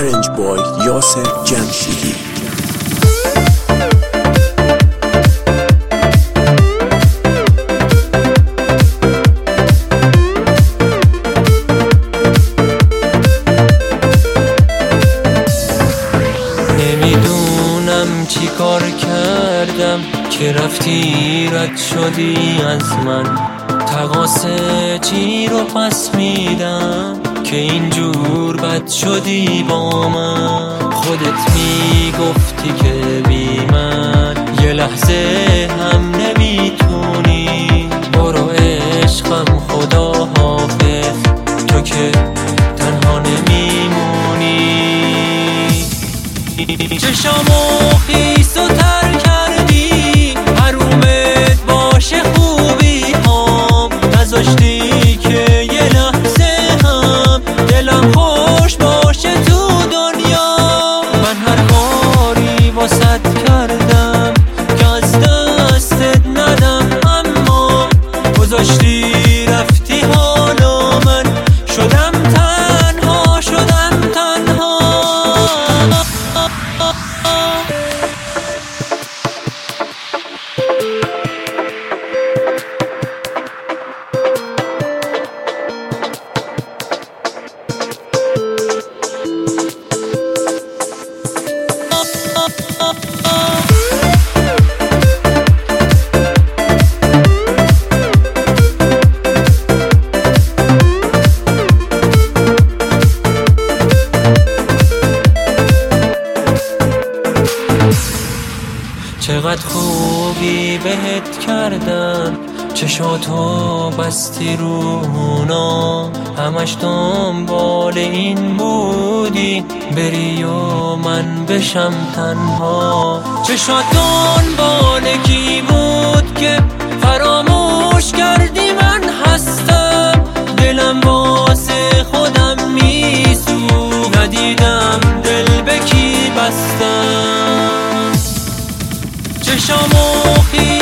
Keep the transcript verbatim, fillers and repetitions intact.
Arrange by Yasser Jamshidi. نمیدونم چی کار کردم که رفتی رد شدی از من. تقاصه چی رو پس میدم که اینجور بد شدی با من. خودت میگفتی که بی من یه لحظه هم نمیتونی. برو عشقم خدا حافظ، تو که تنها نمیمونی. چشامو خیس و تر کردی، حرومت باشه خوبی هم نذاشتی که یه لحظه هم دلم خوش باشه تو دنیا. من هر کاری واسط کردم که از دستت ندم، اما گذاشتی رفتی، حالا من شدم تنها، شدم تنها. چقدر خوبی بهت کردم، چشاتو بستی رونا، همش دنبال این بودی بری و من بشم تنها. چشات دنبال کی بود که فراموش کردی من هستم؟ دلم واسه خودم میسوخت، ندیدم دل به کی بستم. چشامو